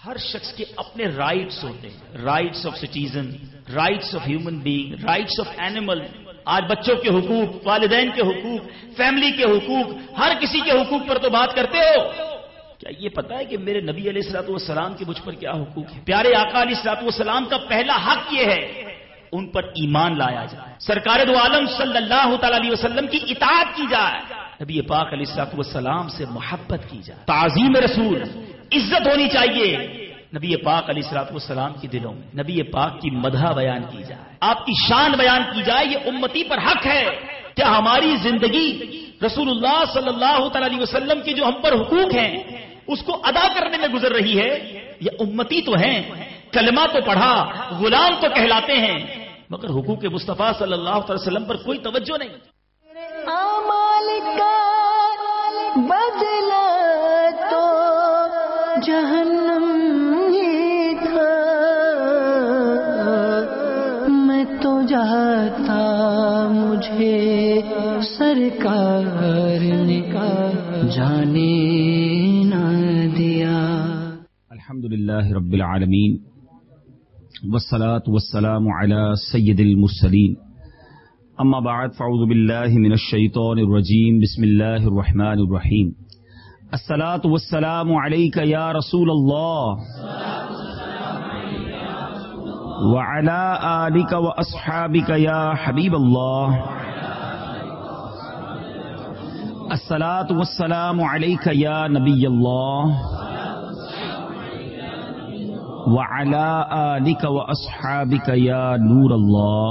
ہر شخص کے اپنے رائٹس ہوتے ہیں، rights of citizen, rights of human being, rights of animal. آج بچوں کے حقوق، والدین کے حقوق، فیملی کے حقوق، ہر کسی کے حقوق پر تو بات کرتے ہو. کیا یہ پتا ہے کہ میرے نبی علیہ الصلوۃ والسلام کے مجھ پر کیا حقوق ہیں؟ پیارے آقا علیہ الصلوۃ والسلام کا پہلا حق یہ ہے ان پر ایمان لایا جائے، سرکار دو عالم صلی اللہ تعالی علیہ وسلم کی اطاعت کی جائے، نبی پاک علیہ الصلوۃ والسلام سے محبت کی جائے، تعظیم رسول، عزت ہونی چاہیے نبی پاک علیہ الصلوۃ والسلام کی دلوں میں، نبی پاک کی مدح بیان کی جائے، آپ کی شان بیان کی جائے. یہ امتی پر حق ہے. کیا ہماری زندگی رسول اللہ صلی اللہ تعالی علیہ وسلم کے جو ہم پر حقوق ہیں اس کو ادا کرنے میں گزر رہی ہے؟ یہ امتی تو ہیں، کلمہ تو پڑھا، غلام تو کہلاتے ہیں، مگر حقوق مصطفیٰ صلی اللہ علیہ وسلم پر کوئی توجہ نہیں. اعمال کا بدلہ تو جہنم ہی تھا، میں تو جاتا مجھے سرکار نے جانے نہ دیا. الحمدللہ رب العالمین والصلاة والسلام علی سید المرسلین. اما بعد فاعوذ باللہ من الشیطان الرجیم. بسم اللہ الرحمن الرحیم. الصلاة والسلام علیک یا رسول اللہ وعلی آلک واصحابک یا حبیب اللہ. الصلاة والسلام علیک یا نبی اللہ وعلی آلک واصحابک یا نور اللہ.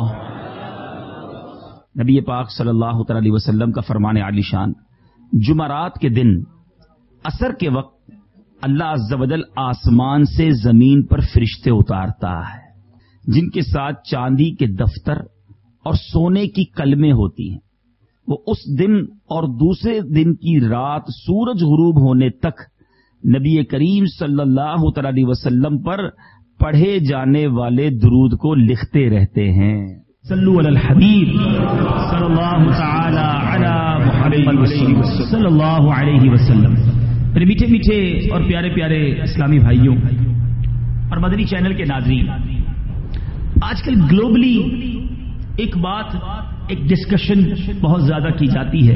نبی پاک صلی اللہ تعالی علیہ وسلم کا فرمان عالی شان، جمعرات کے دن عصر کے وقت اللہ عز و جل آسمان سے زمین پر فرشتے اتارتا ہے جن کے ساتھ چاندی کے دفتر اور سونے کی قلمیں ہوتی ہیں. وہ اس دن اور دوسرے دن کی رات سورج غروب ہونے تک نبی کریم صلی اللہ تعالی علیہ وسلم پر پڑھے جانے والے درود کو لکھتے رہتے ہیں. صلو علی الحبیب صلی اللہ تعالی علی محمد صلی اللہ علیہ وسلم. میرے میٹھے میٹھے اور پیارے پیارے اسلامی بھائیوں اور مدنی چینل کے ناظرین، آج کل گلوبلی ایک بات، ایک ڈسکشن بہت زیادہ کی جاتی ہے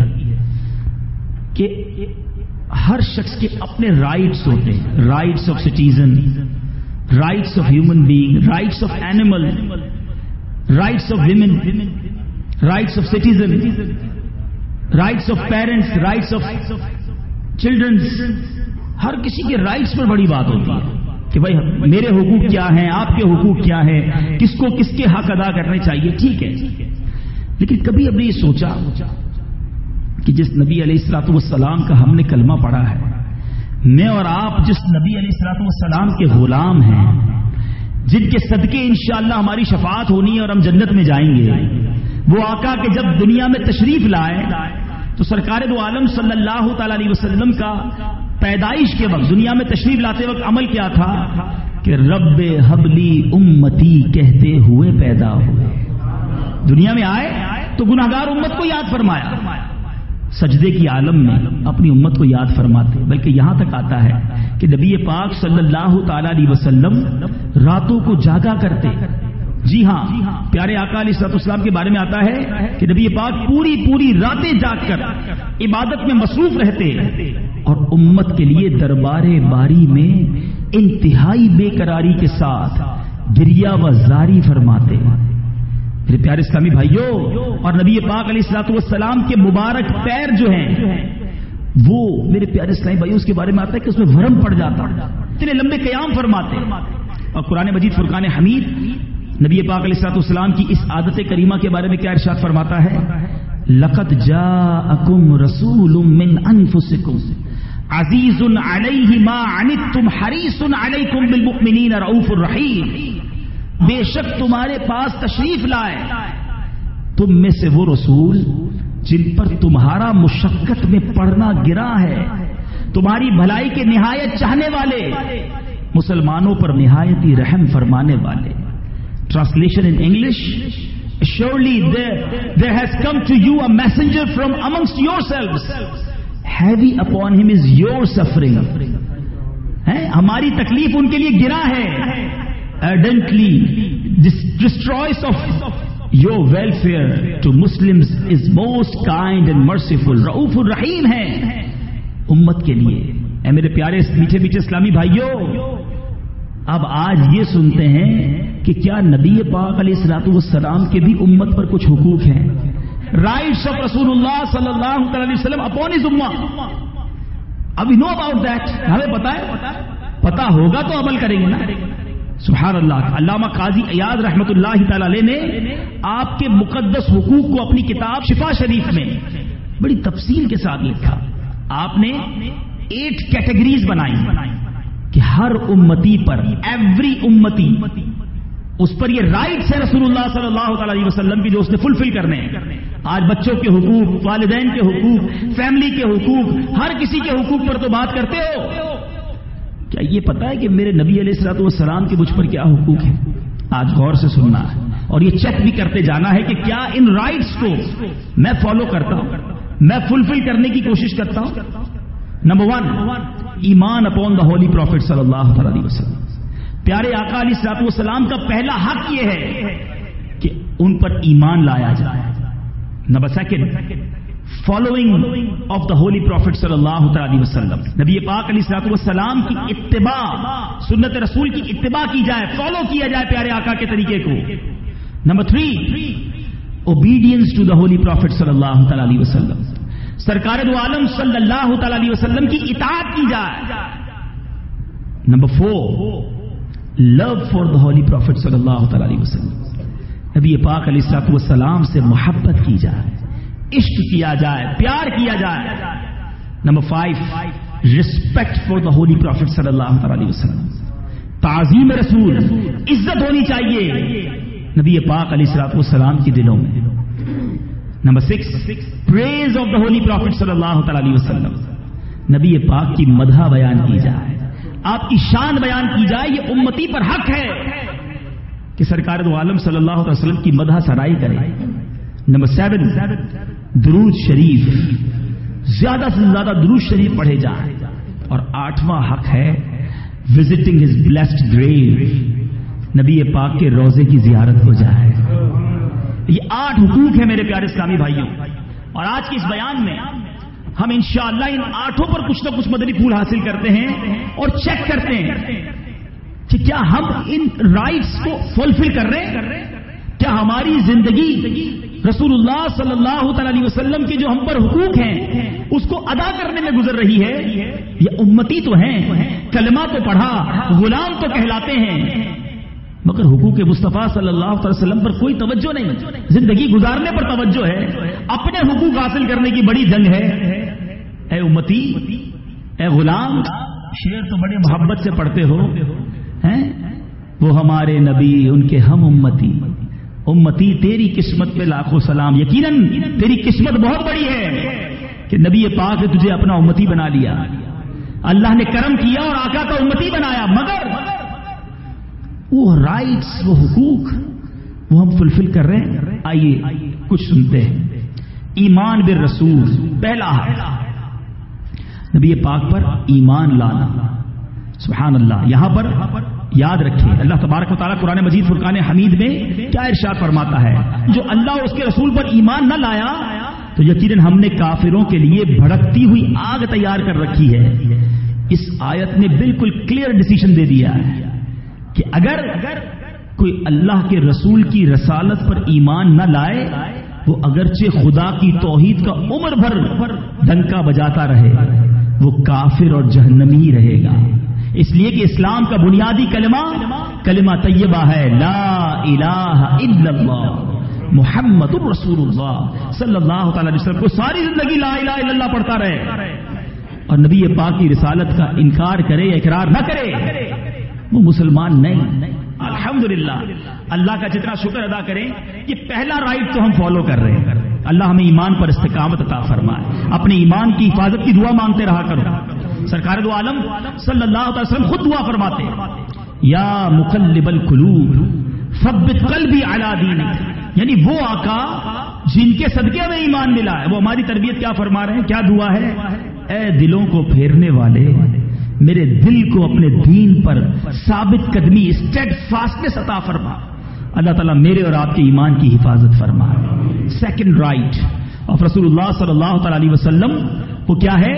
کہ ہر شخص کے اپنے رائٹس ہوتے ہیں، rights of citizen, rights of human being, rights of animal, rights of women, rights of citizen, rights of parents, rights of childrens. ہر کسی کے رائٹس پر بڑی بات ہوتی ہے کہ بھائی میرے حقوق کیا ہیں، آپ کے حقوق کیا ہیں، کس کو کس کے حق ادا کرنے چاہیے. ٹھیک ہے، لیکن کبھی اب نے یہ سوچا کہ جس نبی علیہ الصلوۃ والسلام کا ہم نے کلمہ پڑھا ہے، میں اور آپ جس نبی علیہ الصلوۃ والسلام کے غلام ہیں، جن کے صدقے انشاءاللہ ہماری شفاعت ہونی ہے اور ہم جنت میں جائیں گے، وہ آقا کہ جب دنیا میں تشریف لائے تو سرکار دو عالم صلی اللہ تعالی علیہ وسلم کا پیدائش کے وقت، دنیا میں تشریف لاتے وقت عمل کیا تھا کہ رب حبلی امتی کہتے ہوئے پیدا ہوئے. دنیا میں آئے تو گناہگار امت کو یاد فرمایا، سجدے کی عالم میں اپنی امت کو یاد فرماتے، بلکہ یہاں تک آتا ہے کہ نبی پاک صلی اللہ تعالی علیہ وسلم راتوں کو جاگا کرتے. جی ہاں، پیارے آقا علیہ الصلوۃ والسلام کے بارے میں آتا ہے کہ نبی پاک پوری راتیں جاگ کر عبادت میں مصروف رہتے اور امت کے لیے دربار باری میں انتہائی بے قراری کے ساتھ گریہ و زاری فرماتے. میرے پیارے اسلامی بھائیوں، اور نبی پاک علیہ الصلوۃ والسلام کے مبارک پیر جو ہیں وہ میرے پیارے اسلامی بھائیوں اس کے بارے میں آتا ہے کہ اس میں ورم پڑ جاتا، اتنے لمبے قیام فرماتے. اور قرآن مجید فرقان حمید نبی پاک علیہ الصلوۃ والسلام کی اس عادت کریمہ کے بارے میں کیا ارشاد فرماتا ہے؟ لقد جاءکم رسول من انفسکم عزیز علیہ ما عنتم حریص علیکم بالمؤمنین رؤوف الرحیم. بے شک تمہارے پاس تشریف لائے تم میں سے وہ رسول جن پر تمہارا مشقت میں پڑنا گرا ہے، تمہاری بھلائی کے نہایت چاہنے والے، مسلمانوں پر نہایت ہی رحم فرمانے والے. Translation in English: surely there has come to you a messenger from amongst yourselves. Heavy upon him is your suffering, ہماری تکلیف ان کے لیے گرا ہے. ارڈنٹلی destroys of your welfare to Muslims is most kind and merciful. رؤوف الرحیم ہے امت کے لیے. اے میرے پیارے میٹھے میٹھے اسلامی بھائیوں، اب آج یہ سنتے ہیں کہ کیا نبی پاک علیہ الصلوۃ والسلام کے بھی امت پر کچھ حقوق ہیں. رائٹس آف رسول اللہ صلی اللہ علیہ وسلم اپون ہز امہ. اب وی نو اباؤٹ دیٹ. ہمیں پتا ہوگا تو عمل کریں گے نا. سبحان اللہ. علامہ قاضی ایاز رحمۃ اللہ تعالی علیہ نے آپ کے مقدس حقوق کو اپنی کتاب شفا شریف میں بڑی تفصیل کے ساتھ لکھا. آپ نے 8 کیٹیگریز بنائی کہ ہر امتی پر، ایوری امتی، اس پر یہ رائٹس ہے رسول اللہ صلی اللہ علیہ وسلم کی جو اس نے فلفل کرنے ہیں. آج بچوں کے حقوق، والدین کے حقوق، فیملی کے حقوق، ہر کسی کے حقوق پر تو بات کرتے ہو. کیا یہ پتا ہے کہ میرے نبی علیہ الصلوۃ والسلام کے مجھ پر کیا حقوق ہیں؟ آج غور سے سننا ہے اور یہ چیک بھی کرتے جانا ہے کہ کیا ان رائٹس کو میں فالو کرتا ہوں، میں فلفل کرنے کی کوشش کرتا ہوں. نمبر 1، ایمان اپون دا ہولی پروفٹ صلی اللہ علیہ وسلم. پیارے آقا علیہ الصلوۃ والسلام کا پہلا حق یہ ہے کہ ان پر ایمان لایا جائے. Number 2، following of the holy prophet صلی اللہ علیہ وسلم. نبی پاک علیہ الصلوۃ والسلام کی اتباع، سنت رسول کی اتباع کی جائے، فالو کیا جائے پیارے آقا کے طریقے کو. Number 3، obedience to the holy prophet صلی اللہ علیہ وسلم. سرکار دو عالم صلی اللہ علیہ وسلم کی اطاعت کی جائے. Number 4، love for the holy prophet صلی اللہ علیہ وسلم. نبی پاک علیہ الصلوۃ والسلام سے محبت کی جائے، عشق کیا جائے، پیار کیا جائے. Number 5، respect for the holy prophet صلی اللہ علیہ وسلم. تعظیم رسول، عزت ہونی چاہیے نبی پاک علیہ الصلوۃ والسلام کی دلوں میں. Number 6، praise of the holy prophet صلی اللہ علیہ وسلم. نبی پاک کی مدح بیان کی جائے، آپ کی شان بیان کی جائے. یہ امتی پر حق ہے کہ سرکار دو عالم صلی اللہ علیہ وسلم کی مدح سرائی کرے. نمبر 7، درود شریف، زیادہ سے زیادہ درود شریف پڑھے جائیں. اور 8واں حق ہے وزٹنگ ہز بلیسڈ گریو. نبی پاک کے روزے کی زیارت ہو جائے. یہ 8 حقوق ہیں میرے پیارے اسلامی بھائیوں. اور آج کے اس بیان میں ہم انشاءاللہ ان 8 پر کچھ نہ کچھ مدنی پھول حاصل کرتے ہیں اور چیک کرتے ہیں کہ کیا ہم ان رائٹس کو فلفل کر رہے ہیں. کیا ہماری زندگی رسول اللہ صلی اللہ علیہ وسلم کے جو ہم پر حقوق ہیں اس کو ادا کرنے میں گزر رہی ہے. یہ امتی تو ہیں، کلمہ تو پڑھا، غلام تو کہلاتے ہیں، مگر حقوق مصطفیٰ صلی اللہ علیہ وسلم پر کوئی توجہ نہیں. زندگی گزارنے پر توجہ ہے، اپنے حقوق حاصل کرنے کی بڑی جنگ ہے. اے امتی، اے غلام، شعر تو بڑے محبت سے پڑھتے ہو ہیں. وہ ہمارے نبی، ان کے ہم امتی. امتی تیری قسمت پہ لاکھوں سلام. یقیناً تیری قسمت بہت بڑی ہے کہ نبی پاک نے تجھے اپنا امتی بنا لیا. اللہ نے کرم کیا اور آقا کا امتی بنایا. مگر وہ رائٹس، وہ حقوق، وہ ہم فلفل کر رہے ہیں. آئیے کچھ سنتے ہیں. ایمان بالرسول، پہلا ہے نبی پاک پر ایمان لانا. سبحان اللہ. یہاں پر یاد رکھیں اللہ تبارک و تعالیٰ قرآن مجید فرقان حمید میں کیا ارشاد فرماتا ہے؟ جو اللہ اور اس کے رسول پر ایمان نہ لایا تو یقیناً ہم نے کافروں کے لیے بھڑکتی ہوئی آگ تیار کر رکھی ہے. اس آیت نے بالکل کلیئر ڈیسیژن دے دیا ہے کہ اگر کوئی اللہ کے رسول کی رسالت پر ایمان نہ لائے وہ اگرچہ خدا کی توحید کا عمر بھر ڈنکا بجاتا رہے وہ کافر اور جہنمی ہی رہے گا. اس لیے کہ اسلام کا بنیادی کلمہ طیبہ ہے، لا الہ الا اللہ محمد رسول اللہ صلی اللہ تعالی علیہ وسلم. کو ساری زندگی لا الہ الا اللہ پڑھتا رہے اور نبی پاک کی رسالت کا انکار کرے، اقرار نہ کرے، وہ مسلمان نہیں. الحمدللہ اللہ کا جتنا شکر ادا کریں یہ پہلا رائٹ تو ہم فالو کر رہے ہیں. اللہ ہمیں ایمان پر استقامت عطا فرمائے. اپنے ایمان کی حفاظت کی دعا مانگتے رہا کرو. سرکار دو عالم صلی اللہ علیہ وسلم خود دعا فرماتے یا مقلب القلوب ثبت قلبی علی دینک. یعنی وہ آقا جن کے صدقے میں ایمان ملا ہے وہ ہماری تربیت کیا فرما رہے ہیں، کیا دعا ہے؟ اے دلوں کو پھیرنے والے میرے دل کو اپنے دین پر ثابت قدمی اسٹیڈ فاسٹنس عطا فرما. اللہ تعالیٰ میرے اور آپ کے ایمان کی حفاظت فرما. سیکنڈ رائٹ آف رسول اللہ صلی اللہ تعالی علیہ وسلم وہ کیا ہے؟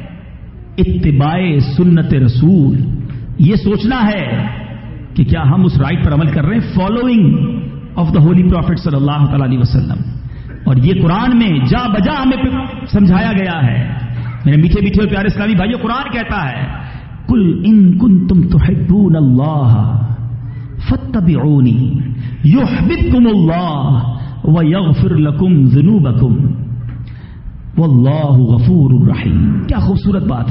اتباع سنت رسول. یہ سوچنا ہے کہ کیا ہم اس رائٹ پر عمل کر رہے ہیں، following of the holy prophet صلی اللہ تعالی علیہ وسلم. اور یہ قرآن میں جا بجا ہمیں سمجھایا گیا ہے. میرے میٹھے میٹھے اور پیارے اسلامی بھائیو، قرآن کہتا ہے قل ان کنتم تحبون اللہ فاتبعونی یحببکم اللہ ویغفر لکم ذنوبکم واللہ غفور رحیم. کیا خوبصورت بات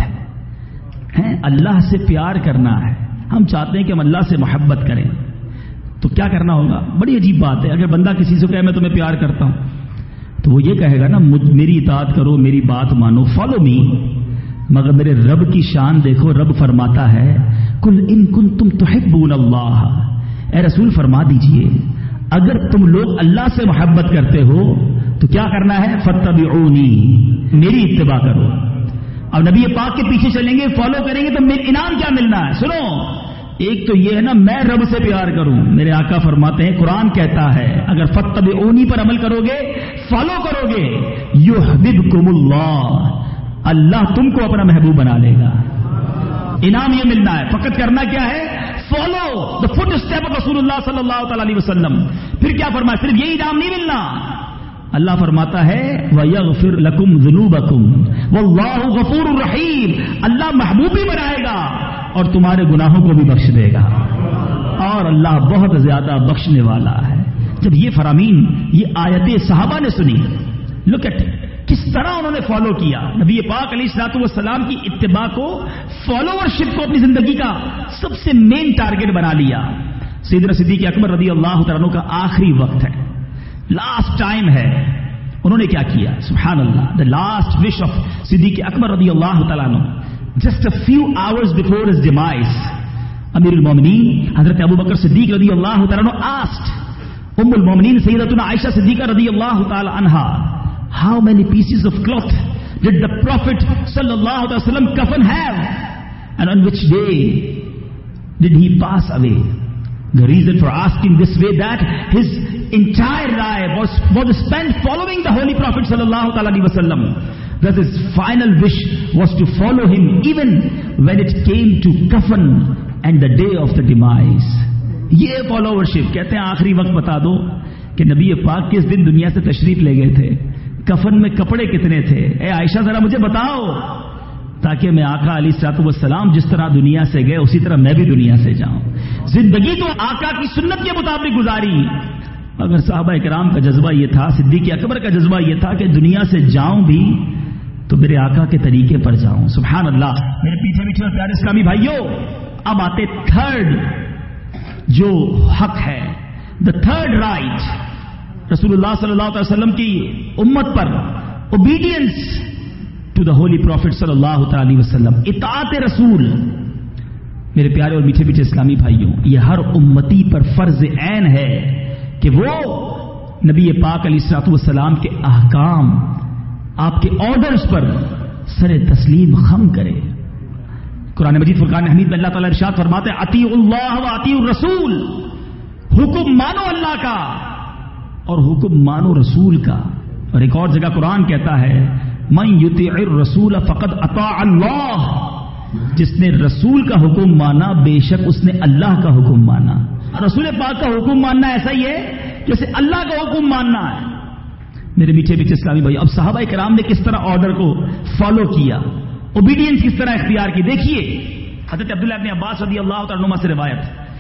ہے. اللہ سے پیار کرنا ہے. ہم چاہتے ہیں کہ ہم اللہ سے محبت کریں، تو کیا کرنا ہوگا؟ بڑی عجیب بات ہے. اگر بندہ کسی سے کہے میں تمہیں پیار کرتا ہوں تو وہ یہ کہے گا نا میری اطاعت کرو، میری بات مانو، فالو می. مگر میرے رب کی شان دیکھو. رب فرماتا ہے کل ان کنتم تحبون اللہ. اے رسول فرما دیجئے اگر تم لوگ اللہ سے محبت کرتے ہو تو کیا کرنا ہے؟ فاتبعونی، میری اتباع کرو. اب نبی پاک کے پیچھے چلیں گے، فالو کریں گے تو انعام کیا ملنا ہے؟ سنو، ایک تو یہ ہے نا میں رب سے پیار کروں. میرے آقا فرماتے ہیں، قرآن کہتا ہے اگر فاتبعونی پر عمل کرو گے، فالو کرو گے، یحببکم اللہ، اللہ تم کو اپنا محبوب بنا لے گا. انعام یہ ملنا ہے. فقط کرنا کیا ہے؟ Follow the foot step of رسول اللہ صلی اللہ تعالی علیہ وسلم. پھر کیا فرمایا؟ صرف یہی انعام نہیں ملنا. اللہ فرماتا ہے وَيَغْفِرْ لَكُمْ ذُنُوبَكُمْ وَاللَّهُ غَفُورٌ رَحِيمٌ. اللہ محبوب بھی بنائے گا اور تمہارے گناہوں کو بھی بخش دے گا، اور اللہ بہت زیادہ بخشنے والا ہے. جب یہ فرامین، یہ آیتیں صحابہ نے سنی، لک ایٹ کس طرح انہوں نے فالو کیا. نبی پاک علیہ الصلوۃ والسلام کی اتباع کو، فالوورشپ کو اپنی زندگی کا سب سے مین ٹارگٹ بنا لیا. سیدنا صدیق اکبر رضی اللہ تعالیٰ عنہ کا آخری وقت ہے، لاسٹ ٹائم ہے. انہوں نے کیا کیا؟ سبحان اللہ. دا لاسٹ وش آف صدیق اکبر رضی اللہ تعالیٰ عنہ، just a few hours before his demise, امیر المومنین حضرت ابو بکر صدیق رضی اللہ تعالیٰ عنہ آسکڈ ام المومنین سیدتنا عائشہ صدیقہ رضی اللہ تعالیٰ عنہا how many pieces of cloth did the Prophet sallallahu alaihi wasallam kafan have, and on which day did he pass away? The reason for asking this way, that his entire life was spent following the Holy Prophet sallallahu alaihi wasallam. Thus his final wish was to follow him even when it came to kafan and the day of the demise. یہ followership. کہتے ہیں آخری وقت بتا دو کہ نبی پاک کس دن دنیا سے تشریف لے گئے تھے، کفن میں کپڑے کتنے تھے. اے عائشہ ذرا مجھے بتاؤ، تاکہ میں آقا علیہ الصلوۃ والسلام جس طرح دنیا سے گئے اسی طرح میں بھی دنیا سے جاؤں. زندگی تو آقا کی سنت کے مطابق گزاری، مگر صحابہ کرام کا جذبہ یہ تھا، صدیق اکبر کا جذبہ یہ تھا کہ دنیا سے جاؤں بھی تو میرے آقا کے طریقے پر جاؤں. سبحان اللہ. میرے پیچھے پیچھے اور پیارے اسلامی بھائیوں، اب آتے تھرڈ جو حق ہے، دا تھرڈ رائٹ رسول اللہ صلی اللہ علیہ وسلم کی امت پر، obedience to the holy prophet صلی اللہ تعالی علیہ وسلم، اطاعت رسول. میرے پیارے اور میٹھے میٹھے اسلامی بھائیوں، یہ ہر امتی پر فرض عین ہے کہ وہ نبی پاک علیہ الصلوۃ والسلام کے احکام، آپ کے آرڈرز پر سر تسلیم خم کرے. قرآن مجید فرقان حمید میں اللہ تعالیٰ ارشاد فرماتے ہیں اطیعوا اللہ و اطیعوا الرسول، حکم مانو اللہ کا اور حکم مانو رسول کا. اور ایک اور جگہ قرآن کہتا ہے من یطیع الرسول فقد اطاع اللہ، جس نے رسول کا حکم مانا بے شک اس نے اللہ کا حکم مانا. رسول پاک کا حکم ماننا ایسا ہی ہے جیسے اللہ کا حکم ماننا ہے. میرے میٹھے میٹھے اسلامی بھائی، اب صحابہ کرام نے کس طرح آرڈر کو فالو کیا، اوبیڈینس کس طرح اختیار کی. دیکھیے حضرت عبداللہ ابن عباس رضی اللہ تعالیٰ عنہما سے روایت،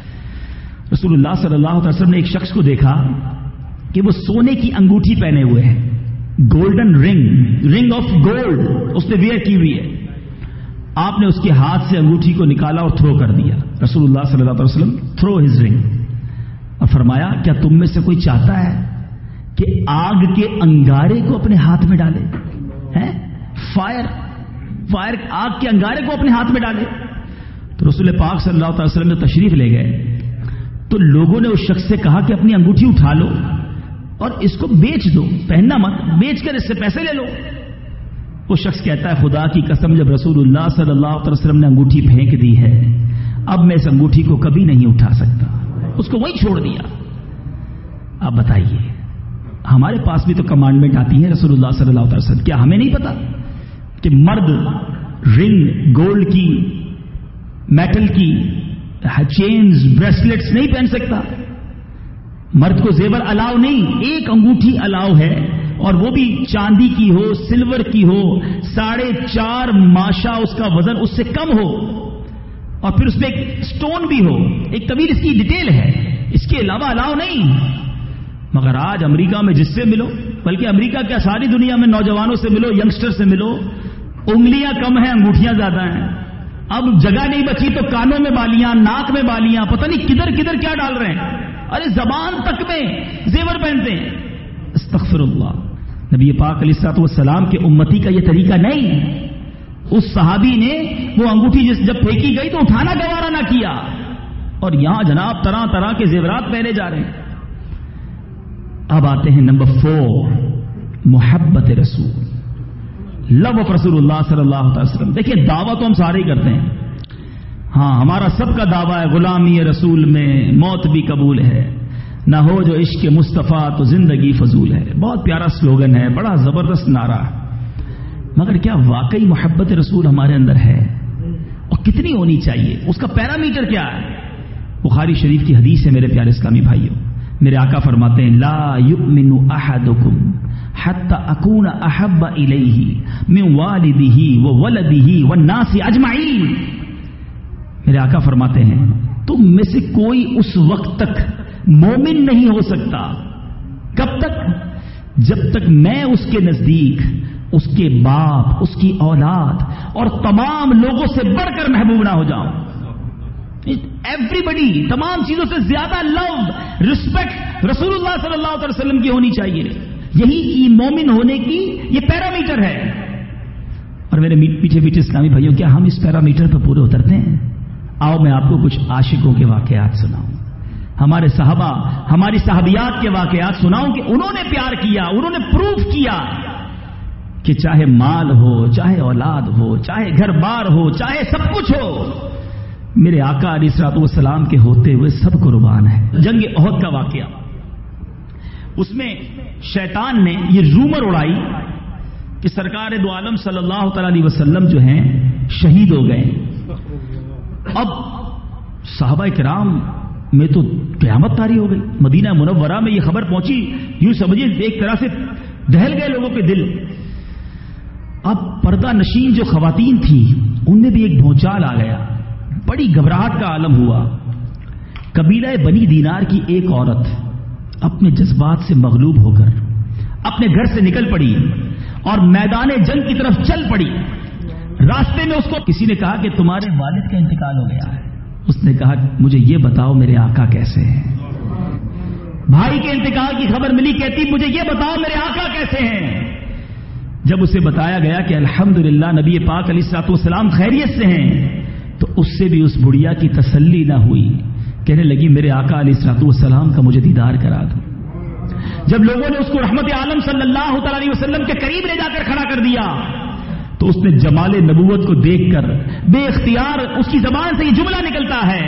رسول اللہ صلی اللہ علیہ وسلم نے ایک شخص کو دیکھا کہ وہ سونے کی انگوٹھی پہنے ہوئے ہے، گولڈن رنگ آف گولڈ اس نے ویئر کی ہوئی ہے. آپ نے اس کے ہاتھ سے انگوٹھی کو نکالا اور تھرو کر دیا. رسول اللہ صلی اللہ علیہ وسلم تھرو ہز رنگ، اور فرمایا کیا تم میں سے کوئی چاہتا ہے کہ آگ کے انگارے کو اپنے ہاتھ میں ڈالے؟ فائر آگ کے انگارے کو اپنے ہاتھ میں ڈالے. تو رسول پاک صلی اللہ علیہ وسلم جو تشریف لے گئے تو لوگوں نے اس شخص سے کہا کہ اپنی انگوٹھی اٹھا لو اور اس کو بیچ دو، پہننا مت، بیچ کر اس سے پیسے لے لو. وہ شخص کہتا ہے خدا کی قسم جب رسول اللہ صلی اللہ علیہ وسلم نے انگوٹھی پھینک دی ہے اب میں اس انگوٹھی کو کبھی نہیں اٹھا سکتا، اس کو وہیں چھوڑ دیا۔ اب بتائیے ہمارے پاس بھی تو کمانڈمنٹ آتی ہے رسول اللہ صلی اللہ علیہ وسلم، کیا ہمیں نہیں پتا کہ مرد رنگ گولڈ کی، میٹل کی، چینز، بریسلیٹس نہیں پہن سکتا؟ مرد کو زیور الاؤ نہیں، ایک انگوٹھی الاؤ ہے، اور وہ بھی چاندی کی ہو، سلور کی ہو، 4.5 ماشا اس کا وزن اس سے کم ہو، اور پھر اس میں ایک سٹون بھی ہو، ایک طویل اس کی ڈیٹیل ہے، اس کے علاوہ الاؤ نہیں۔ مگر آج امریکہ میں جس سے ملو، بلکہ امریکہ کیا ساری دنیا میں نوجوانوں سے ملو، ینگسٹر سے ملو، انگلیاں کم ہیں انگوٹھیاں زیادہ ہیں۔ اب جگہ نہیں بچی تو کانوں میں بالیاں، ناک میں بالیاں، پتہ نہیں کدھر کدھر کیا ڈال رہے ہیں، ارے زبان تک میں زیور پہنتے ہیں۔ استغفر اللہ، نبی پاک علیہ الصلوۃ والسلام کے امتی کا یہ طریقہ نہیں۔ اس صحابی نے وہ انگوٹھی جب پھینکی گئی تو اٹھانا گوارا نہ کیا، اور یہاں جناب طرح طرح کے زیورات پہنے جا رہے ہیں۔ اب آتے ہیں نمبر 4، محبت رسول، لو آف رسول اللہ صلی اللہ علیہ وسلم۔ دیکھیے دعویٰ تو ہم سارے ہی کرتے ہیں، ہاں ہمارا سب کا دعویٰ ہے غلامی رسول میں موت بھی قبول ہے، نہ ہو جو عشق مصطفیٰ تو زندگی فضول ہے۔ بہت پیارا سلوگن ہے، بڑا زبردست نعرہ، مگر کیا واقعی محبت رسول ہمارے اندر ہے؟ اور کتنی ہونی چاہیے؟ اس کا پیرامیٹر کیا ہے؟ بخاری شریف کی حدیث ہے میرے پیارے اسلامی بھائیوں، میرے آقا فرماتے ہیں لا یؤمن احدکم حتی اکون احب الیہ من والدہ وولدہ والناس اجمعین۔ میرے آقا فرماتے ہیں تم میں سے کوئی اس وقت تک مومن نہیں ہو سکتا، کب تک؟ جب تک میں اس کے نزدیک اس کے باپ، اس کی اولاد اور تمام لوگوں سے بڑھ کر محبوب نہ ہو جاؤں۔ ایوری بڈی، تمام چیزوں سے زیادہ لو، رسپیکٹ رسول اللہ صلی اللہ علیہ وسلم کی ہونی چاہیے۔ یہی مومن ہونے کی یہ پیرامیٹر ہے۔ اور میرے پیچھے پیچھے اسلامی بھائیوں، کیا ہم اس پیرامیٹر پر پورے اترتے ہیں؟ آؤ میں آپ کو کچھ عاشقوں کے واقعات سناؤں، ہمارے صحابہ، ہماری صحابیات کے واقعات سناؤں کہ انہوں نے پیار کیا، انہوں نے پروف کیا کہ چاہے مال ہو، چاہے اولاد ہو، چاہے گھر بار ہو، چاہے سب کچھ ہو، میرے آقا علیہ الصلوۃ والسلام کے ہوتے ہوئے سب قربان ہے۔ جنگ احد کا واقعہ، اس میں شیطان نے یہ رومر اڑائی کہ سرکار دو عالم صلی اللہ تعالی علیہ وسلم جو ہیں شہید ہو گئے۔ اب صحابہ کرام میں تو قیامت طاری ہو گئی، مدینہ منورہ میں یہ خبر پہنچی، یوں سمجھیے ایک طرح سے دہل گئے لوگوں کے دل۔ اب پردہ نشین جو خواتین تھی ان میں بھی ایک بھونچال آ گیا، بڑی گھبراہٹ کا عالم ہوا۔ قبیلہ بنی دینار کی ایک عورت اپنے جذبات سے مغلوب ہو کر اپنے گھر سے نکل پڑی اور میدان جنگ کی طرف چل پڑی۔ راستے میں اس کو کسی نے کہا کہ تمہارے والد کا انتقال ہو گیا ہے۔ اس نے کہا مجھے یہ بتاؤ میرے آقا کیسے ہیں؟ بھائی کے انتقال کی خبر ملی، کہتی مجھے یہ بتاؤ میرے آقا کیسے ہیں؟ جب اسے بتایا گیا کہ الحمدللہ نبی پاک علیہ الصلوۃ والسلام خیریت سے ہیں، تو اس سے بھی اس بڑھیا کی تسلی نہ ہوئی، کہنے لگی میرے آقا علیہ الصلوۃ والسلام کا مجھے دیدار کرا دو۔ جب لوگوں نے اس کو رحمت عالم صلی اللہ تعالی علیہ وسلم کے قریب لے جا کر کھڑا کر دیا تو اس نے جمال نبوت کو دیکھ کر بے اختیار اس کی زبان سے یہ جملہ نکلتا ہے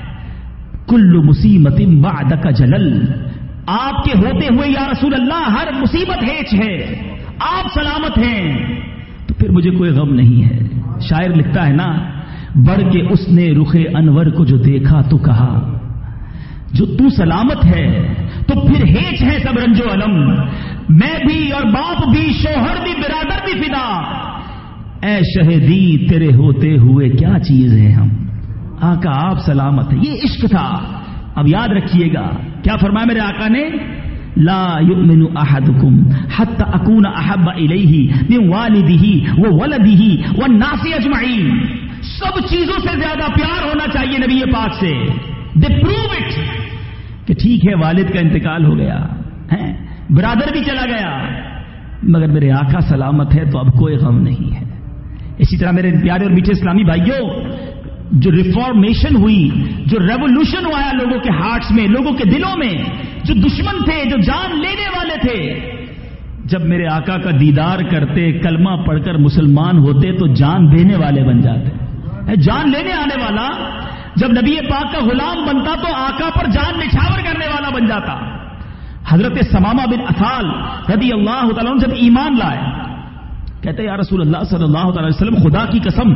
کل مصیبت بعدک جلل، آپ کے ہوتے ہوئے یا رسول اللہ ہر مصیبت ہیچ ہے، آپ سلامت ہیں تو پھر مجھے کوئی غم نہیں ہے۔ شاعر لکھتا ہے نا، بڑھ کے اس نے رخ انور کو جو دیکھا تو کہا جو تو سلامت ہے تو پھر ہیچ ہے سب رنج و علم، میں بھی اور باپ بھی، شوہر بھی، برادر بھی فدا، اے شہیدی تیرے ہوتے ہوئے کیا چیز ہے ہم۔ آقا آپ سلامت ہیں، یہ عشق تھا۔ اب یاد رکھیے گا کیا فرمایا میرے آقا نے، لا یؤمن احدکم حتی اکون احب الیہ من والدہ وولدہ والناس اجمعین۔ سب چیزوں سے زیادہ پیار ہونا چاہیے نبی پاک سے۔ دے پروو اٹ کہ ٹھیک ہے والد کا انتقال ہو گیا ہے، برادر بھی چلا گیا، مگر میرے آقا سلامت ہے تو اب کوئی غم نہیں ہے۔ اسی طرح میرے پیارے اور میٹھے اسلامی بھائیوں، جو ریفارمیشن ہوئی، جو ریولوشن ہوا لوگوں کے ہارٹس میں، لوگوں کے دلوں میں، جو دشمن تھے، جو جان لینے والے تھے، جب میرے آقا کا دیدار کرتے, کلمہ پڑھ کر مسلمان ہوتے تو جان دینے والے بن جاتے. جان لینے آنے والا جب نبی پاک کا غلام بنتا تو آقا پر جان نچھاور کرنے والا بن جاتا. حضرت سمامہ بن اثال رضی اللہ تعالیٰ عنہ جب ایمان لائے, کہتے یا رسول اللہ صلی اللہ تعالی وسلم, خدا کی قسم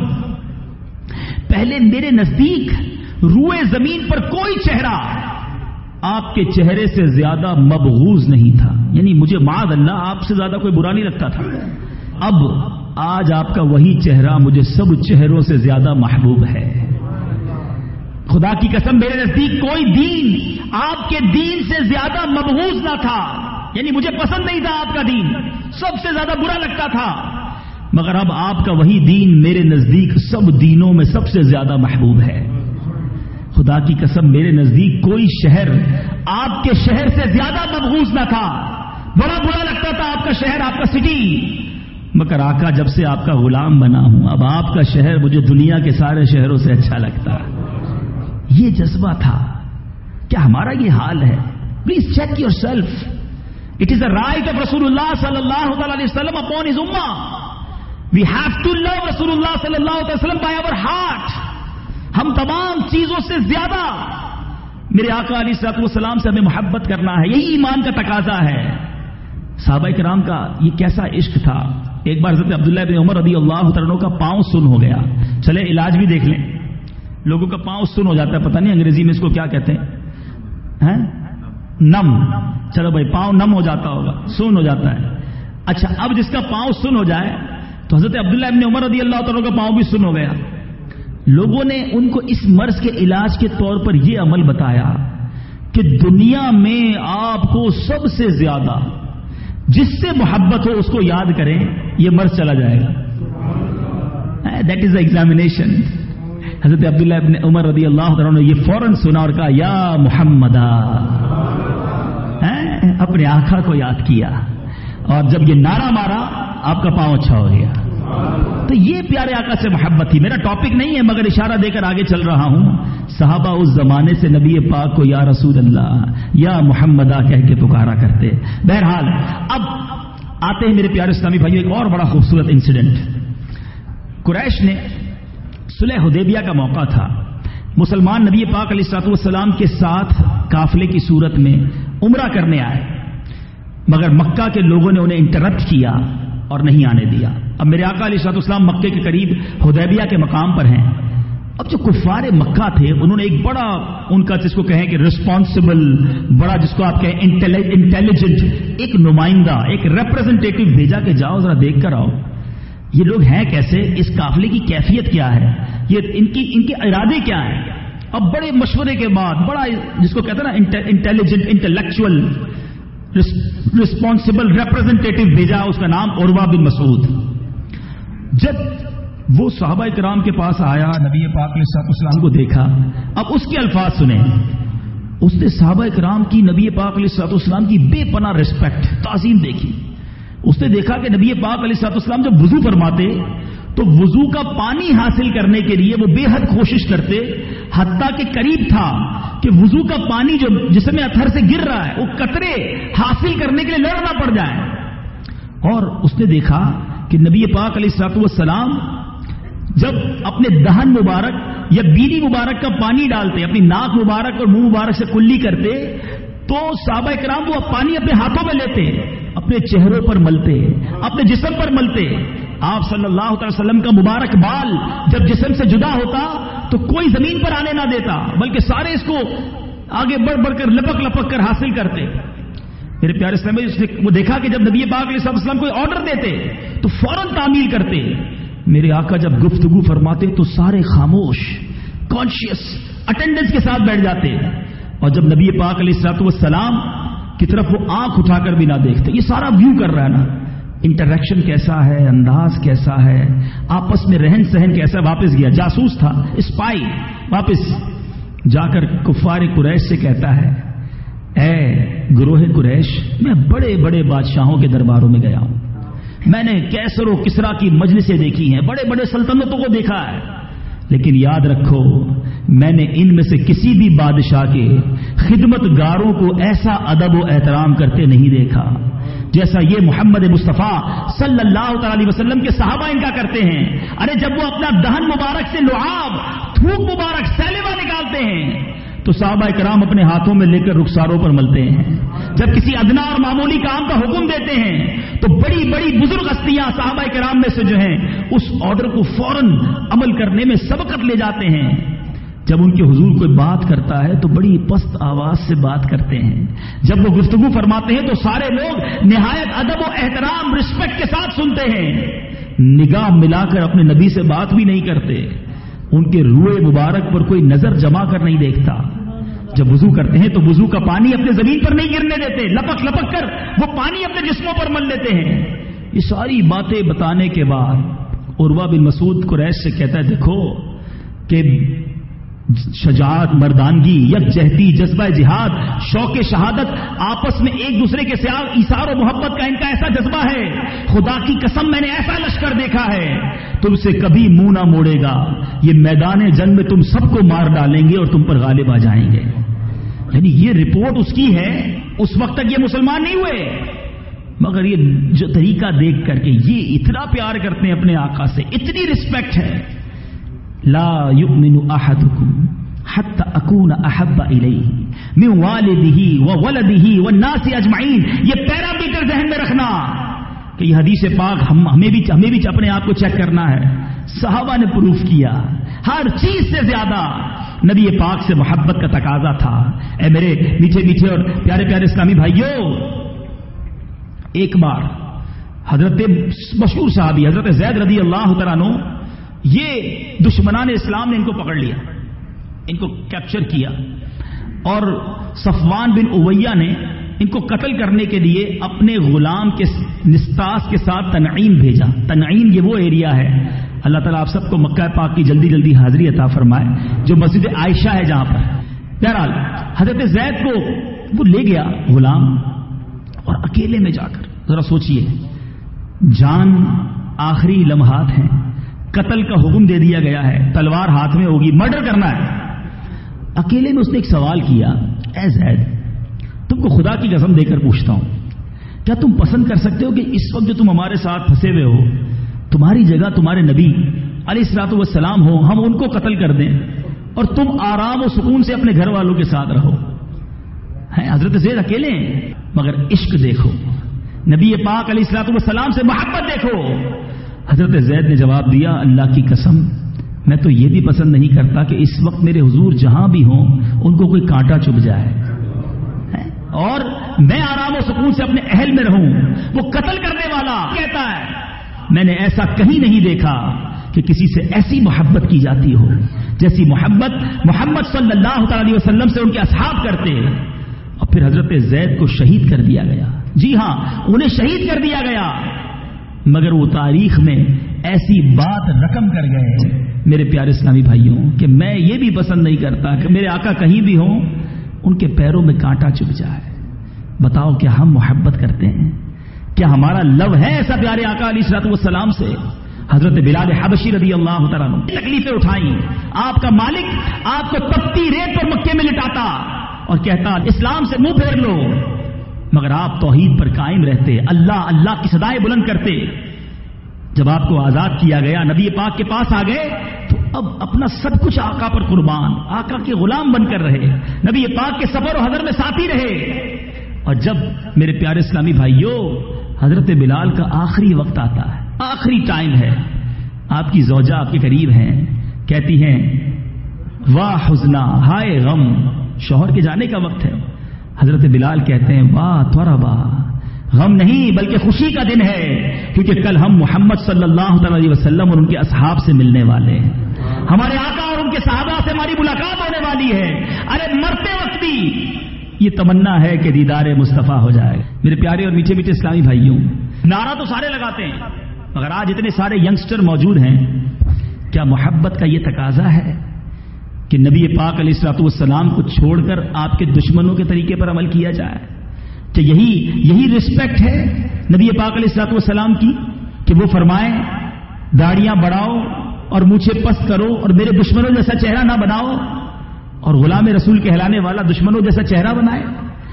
پہلے میرے نزدیک روئے زمین پر کوئی چہرہ آپ کے چہرے سے زیادہ مبغوض نہیں تھا, یعنی مجھے معاذ اللہ آپ سے زیادہ کوئی برا نہیں لگتا تھا. اب آج آپ کا وہی چہرہ مجھے سب چہروں سے زیادہ محبوب ہے. خدا کی قسم میرے نزدیک کوئی دین آپ کے دین سے زیادہ مبغوض نہ تھا, یعنی مجھے پسند نہیں تھا آپ کا دین, سب سے زیادہ برا لگتا تھا, مگر اب آپ کا وہی دین میرے نزدیک سب دینوں میں سب سے زیادہ محبوب ہے. خدا کی قسم میرے نزدیک کوئی شہر آپ کے شہر سے زیادہ مبغوض نہ تھا, بڑا برا لگتا تھا آپ کا شہر, آپ کا سٹی, مگر آقا جب سے آپ کا غلام بنا ہوں اب آپ کا شہر مجھے دنیا کے سارے شہروں سے اچھا لگتا. یہ جذبہ تھا. کیا ہمارا یہ حال ہے؟ Please check yourself. It is a right of رسول اللہ صلی اللہ علیہ وسلم اپون ہز امہ. وی ہیو ٹو لو رسول اللہ صلی اللہ علیہ وسلم بائی آور ہارٹ. ہم تمام چیزوں سے زیادہ میرے آقا علیہ الصلوۃ والسلام سے ہمیں محبت کرنا ہے, یہی ایمان کا تقاضا ہے. صحابہ کرام کا یہ کیسا عشق تھا. ایک بار حضرت عبداللہ بن عمر رضی اللہ عنہ کا پاؤں سن ہو گیا. چلے علاج بھی دیکھ لیں. لوگوں کا پاؤں سن ہو جاتا ہے, پتہ نہیں انگریزی میں اس کو کیا کہتے ہیں, نم. چلو بھائی پاؤں نم ہو جاتا ہوگا, سن ہو جاتا ہے. اچھا اب جس کا پاؤں سن ہو جائے تو حضرت عبداللہ بن عمر رضی اللہ عنہ کا پاؤں بھی سن ہو گیا. لوگوں نے ان کو اس مرض کے علاج کے طور پر یہ عمل بتایا کہ دنیا میں آپ کو سب سے زیادہ جس سے محبت ہو اس کو یاد کریں, یہ مرض چلا جائے گا. That is the examination. حضرت عبداللہ ابن عمر رضی اللہ عنہ نے یہ فوراً سنا اور کہا یا محمدہ, اپنے آقا کو یاد کیا, اور جب یہ نعرہ مارا آپ کا پاؤں اچھا ہو گیا. تو یہ پیارے آقا سے محبت تھی. میرا ٹاپک نہیں ہے مگر اشارہ دے کر آگے چل رہا ہوں. صحابہ اس زمانے سے نبی پاک کو یا رسول اللہ یا محمدہ کہہ کے پکارا کرتے. بہرحال اب آتے ہیں میرے پیارے اسلامی بھائیو ایک اور بڑا خوبصورت انسیڈنٹ. قریش نے صلح حدیبیہ کا موقع تھا, مسلمان نبی پاک علیہ الصلوۃ والسلام کے ساتھ قافلے کی صورت میں عمرہ کرنے آئے, مگر مکہ کے لوگوں نے انہیں انٹرپٹ کیا اور نہیں آنے دیا. اب میرے آقا علیہ الصلوۃ والسلام مکے کے قریب حدیبیہ کے مقام پر ہیں. اب جو کفار مکہ تھے انہوں نے ایک بڑا ان کا جس کو کہیں کہ رسپانسبل, بڑا جس کو آپ کہیں انٹیلیجنٹ ایک نمائندہ, ایک ریپرزنٹیٹو بھیجا کہ جاؤ ذرا دیکھ کر آؤ یہ لوگ ہیں کیسے, اس قافلے کی کیفیت کیا ہے, یہ ان کے ارادے کیا ہیں. اب بڑے مشورے کے بعد بڑا جس کو کہتے ہیں نا انٹیلیجنٹ انٹلیکچوئل رسپانسبل ریپرزنٹیٹو بھیجا, اس کا نام عروہ بن مسعود. جب وہ صحابہ کرام کے پاس آیا, نبی پاک علیہ الصلوۃ والسلام کو دیکھا, اب اس کے الفاظ سنیں. اس نے صحابہ کرام کی نبی پاک علیہ الصلوۃ والسلام کی بے پناہ ریسپیکٹ تعظیم دیکھی. اس نے دیکھا کہ نبی پاک علیہ الصلوۃ والسلام جب وضو فرماتے تو وضو کا پانی حاصل کرنے کے لیے وہ بے حد کوشش کرتے, حتیٰ کہ قریب تھا کہ وضو کا پانی جو جسم اطہر سے گر رہا ہے وہ قطرے حاصل کرنے کے لیے لڑنا پڑ جائے. اور اس نے دیکھا کہ نبی پاک علیہ الصلوۃ والسلام جب اپنے دہن مبارک یا بینی مبارک کا پانی ڈالتے, اپنی ناک مبارک اور منہ مبارک سے کلی کرتے, تو صحابہ کرام وہ پانی اپنے ہاتھوں میں لیتے, اپنے چہروں پر ملتے, اپنے جسم پر ملتے. آپ صلی اللہ علیہ وسلم کا مبارک بال جب جسم سے جدا ہوتا تو کوئی زمین پر آنے نہ دیتا, بلکہ سارے اس کو آگے بڑھ بڑھ کر لپک لپک کر حاصل کرتے. میرے پیارے اسلامی اس نے وہ دیکھا کہ جب نبی پاک علیہ السلام کوئی آرڈر دیتے تو فوراً تعمیل کرتے. میرے آقا جب گفتگو فرماتے تو سارے خاموش کانشیس اٹینڈنس کے ساتھ بیٹھ جاتے, اور جب نبی پاک علیہ السلام کی طرف وہ آنکھ اٹھا کر بھی نہ دیکھتے. یہ سارا ویو کر رہا ہے نا, انٹریکشن کیسا ہے, انداز کیسا ہے, آپس میں رہن سہن کیسا. واپس گیا, جاسوس تھا, اسپائی. واپس جا کر کفار قریش سے کہتا ہے اے گروہ قریش, میں بڑے بڑے بادشاہوں کے درباروں میں گیا ہوں, میں نے کیسر و کسرا کی مجلسیں دیکھی ہیں, بڑے بڑے سلطنتوں کو دیکھا ہے, لیکن یاد رکھو میں نے ان میں سے کسی بھی بادشاہ کے خدمت گاروں کو ایسا ادب و احترام کرتے نہیں دیکھا. جیسا یہ محمد مصطفیٰ صلی اللہ تعالی علیہ وسلم کے صحابہ ان کا کرتے ہیں. ارے جب وہ اپنا دہن مبارک سے لعاب، تھوک مبارک، سیلبہ نکالتے ہیں تو صحابہ کرام اپنے ہاتھوں میں لے کر رخساروں پر ملتے ہیں. جب کسی ادنا اور معمولی کام کا حکم دیتے ہیں تو بڑی بڑی بزرگ ہستیاں صحابہ کرام میں سے جو ہیں اس آرڈر کو فوراً عمل کرنے میں سبقت لے جاتے ہیں. جب ان کے حضور کوئی بات کرتا ہے تو بڑی پست آواز سے بات کرتے ہیں. جب وہ گفتگو فرماتے ہیں تو سارے لوگ نہایت ادب و احترام، رسپیکٹ کے ساتھ سنتے ہیں. نگاہ ملا کر اپنے نبی سے بات بھی نہیں کرتے. ان کے روئے مبارک پر کوئی نظر جما کر نہیں دیکھتا. جب وضو کرتے ہیں تو وضو کا پانی اپنے زمین پر نہیں گرنے دیتے، لپک لپک کر وہ پانی اپنے جسموں پر مل لیتے ہیں. یہ ساری باتیں بتانے کے بعد عروہ بن مسعود قریش سے کہتا ہے دیکھو کہ شجاعت، مردانگی، یکجہتی، جذبہ جہاد، شوق شہادت، آپس میں ایک دوسرے کے ساتھ ایثار و محبت کا ان کا ایسا جذبہ ہے. خدا کی قسم میں نے ایسا لشکر دیکھا ہے تم سے کبھی منہ نہ موڑے گا. یہ میدان جنگ میں تم سب کو مار ڈالیں گے اور تم پر غالب آ جائیں گے. یعنی یہ رپورٹ اس کی ہے. اس وقت تک یہ مسلمان نہیں ہوئے مگر یہ جو طریقہ دیکھ کر کے یہ اتنا پیار کرتے ہیں اپنے آقا سے، اتنی رسپیکٹ ہے. لا یؤمن احدکم حتی اکون احب الیہ من والدہ وولدہ والناس اجمعین. یہ پیرامیٹر ذہن میں رکھنا کہ یہ حدیث پاک ہمیں بھی اپنے آپ کو چیک کرنا ہے. صحابہ نے پروف کیا ہر چیز سے زیادہ نبی پاک سے محبت کا تقاضا تھا. اے میرے میٹھے میٹھے اور پیارے پیارے اسلامی بھائیوں، ایک بار حضرت مشہور صحابی حضرت زید رضی اللہ تعالیٰ عنہ، یہ دشمنان اسلام نے ان کو پکڑ لیا، ان کو کیپچر کیا اور صفوان بن امیہ نے ان کو قتل کرنے کے لیے اپنے غلام کے نستاس کے ساتھ تنعیم بھیجا. تنعیم یہ وہ ایریا ہے، اللہ تعالیٰ آپ سب کو مکہ پاک کی جلدی جلدی حاضری عطا فرمائے، جو مسجد عائشہ ہے جہاں پر. بہرحال حضرت زید کو وہ لے گیا غلام اور اکیلے میں جا کر، ذرا سوچئے، جان آخری لمحات ہیں، قتل کا حکم دے دیا گیا ہے، تلوار ہاتھ میں ہوگی، مرڈر کرنا ہے. اکیلے میں اس نے ایک سوال کیا، اے زید تم کو خدا کی قسم دے کر پوچھتا ہوں، کیا تم پسند کر سکتے ہو کہ اس وقت جو تم ہمارے ساتھ پھنسے ہوئے ہو، تمہاری جگہ تمہارے نبی علیہ الصلوۃ والسلام ہو، ہم ان کو قتل کر دیں اور تم آرام و سکون سے اپنے گھر والوں کے ساتھ رہو؟ حضرت زید اکیلے ہیں مگر عشق دیکھو، نبی پاک علیہ الصلوۃ والسلام سے محبت دیکھو. حضرت زید نے جواب دیا، اللہ کی قسم میں تو یہ بھی پسند نہیں کرتا کہ اس وقت میرے حضور جہاں بھی ہوں ان کو کوئی کانٹا چبھ جائے اور میں آرام و سکون سے اپنے اہل میں رہوں. وہ قتل کرنے والا کہتا ہے میں نے ایسا کہیں نہیں دیکھا کہ کسی سے ایسی محبت کی جاتی ہو جیسی محبت محمد صلی اللہ تعالی علیہ وسلم سے ان کے اصحاب کرتے. اور پھر حضرت زید کو شہید کر دیا گیا. جی ہاں، انہیں شہید کر دیا گیا، مگر وہ تاریخ میں ایسی بات رقم کر گئے میرے پیارے اسلامی بھائیوں کہ میں یہ بھی پسند نہیں کرتا کہ میرے آقا کہیں بھی ہوں ان کے پیروں میں کانٹا چبھ جائے. بتاؤ کیا ہم محبت کرتے ہیں؟ کیا ہمارا لو ہے ایسا پیارے آقا علیہ الصلوۃ والسلام سے؟ حضرت بلال حبشی رضی اللہ تعالیٰ عنہ تکلیفیں اٹھائیں، آپ کا مالک آپ کو تپتی ریت پر مکے میں لٹاتا اور کہتا اسلام سے منہ پھیر لو، مگر آپ توحید پر قائم رہتے، اللہ اللہ کی صدائیں بلند کرتے. جب آپ کو آزاد کیا گیا، نبی پاک کے پاس آ گئے تو اب اپنا سب کچھ آقا پر قربان، آقا کے غلام بن کر رہے، نبی پاک کے سفر و حضر میں ساتھی رہے. اور جب میرے پیارے اسلامی بھائیوں حضرت بلال کا آخری وقت آتا ہے، آخری ٹائم ہے، آپ کی زوجہ آپ کے قریب ہیں، کہتی ہیں واہ حزنا، ہائے غم، شوہر کے جانے کا وقت ہے. حضرت بلال کہتے ہیں واہ توربا، غم نہیں بلکہ خوشی کا دن ہے، کیونکہ کل ہم محمد صلی اللہ تعالی علیہ وسلم اور ان کے اصحاب سے ملنے والے ہیں، ہمارے آقا اور ان کے صحابہ سے ہماری ملاقات ہونے والی ہے. ارے مرتے وقت بھی یہ تمنا ہے کہ دیدار مصطفیٰ ہو جائے. میرے پیارے اور میٹھے میٹھے اسلامی بھائیوں، نعرہ تو سارے لگاتے ہیں مگر آج اتنے سارے ینگسٹر موجود ہیں، کیا محبت کا یہ تقاضا ہے کہ نبی پاک علیہ الصلوۃ والسلام کو چھوڑ کر آپ کے دشمنوں کے طریقے پر عمل کیا جائے؟ کہ یہی رسپیکٹ ہے نبی پاک علیہ الصلوۃ والسلام کی کہ وہ فرمائیں داڑیاں بڑھاؤ اور مونچھیں پست کرو اور میرے دشمنوں جیسا چہرہ نہ بناؤ، اور غلام رسول کہلانے والا دشمنوں جیسا چہرہ بنائے؟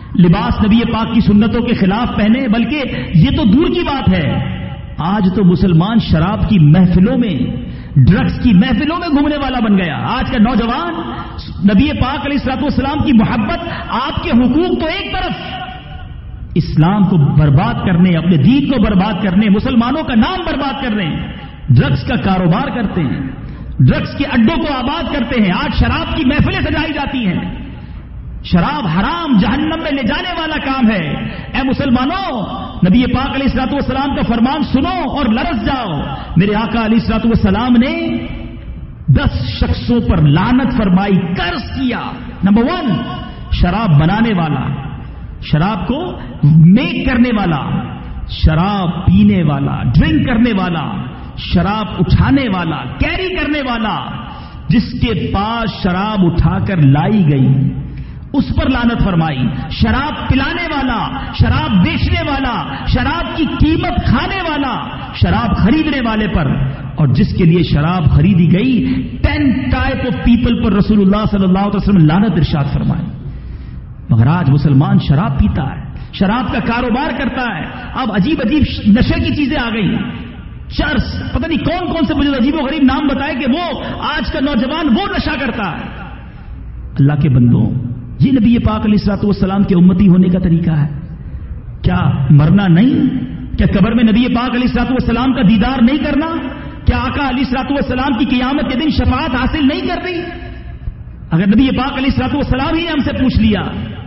لباس نبی پاک کی سنتوں کے خلاف پہنے، بلکہ یہ تو دور کی بات ہے، آج تو مسلمان شراب کی محفلوں میں، ڈرگس کی محفلوں میں گھومنے والا بن گیا۔ آج کا نوجوان نبی پاک علیہ الصلوۃ والسلام کی محبت، آپ کے حقوق تو ایک طرف، اسلام کو برباد کرنے، اپنے دین کو برباد کرنے، مسلمانوں کا نام برباد کرنے، ڈرگس کا کاروبار کرتے ہیں، ڈرگس کے اڈوں کو آباد کرتے ہیں۔ آج شراب کی محفلیں سجائی جاتی ہیں۔ شراب حرام، جہنم میں لے جانے والا کام ہے۔ اے مسلمانوں، نبی پاک علیہ الصلوۃ والسلام کا فرمان سنو اور لرز جاؤ۔ میرے آقا علیہ الصلوۃ والسلام نے 10 شخصوں پر لعنت فرمائی، قرض کیا۔ نمبر 1، شراب بنانے والا، شراب کو میک کرنے والا، شراب پینے والا، ڈرنک کرنے والا، شراب اٹھانے والا، کیری کرنے والا، جس کے پاس شراب اٹھا کر لائی گئی اس پر لعنت فرمائی۔ شراب پلانے والا، شراب بیچنے والا، شراب کی قیمت کھانے والا، شراب خریدنے والے پر، اور جس کے لیے شراب خریدی گئی، 10 ٹائپ آف پیپل پر رسول اللہ صلی اللہ علیہ وسلم لعنت ارشاد فرمائی۔ مگر آج مسلمان شراب پیتا ہے، شراب کا کاروبار کرتا ہے۔ اب عجیب عجیب نشے کی چیزیں آ گئی، چرس، پتہ نہیں کون کون سے مجھے عجیب و غریب نام بتائے کہ وہ آج کا نوجوان وہ نشہ کرتا ہے۔ اللہ کے بندوں، یہ نبی پاک علیہ الصلوۃ والسلام کے امتی ہونے کا طریقہ ہے؟ کیا مرنا نہیں؟ کیا قبر میں نبی پاک علیہ الصلوۃ والسلام کا دیدار نہیں کرنا؟ کیا آقا علیہ الصلوۃ والسلام کی قیامت کے دن شفاعت حاصل نہیں کرنی؟ اگر نبی پاک علیہ الصلوۃ والسلام ہی نے ہم سے پوچھ لیا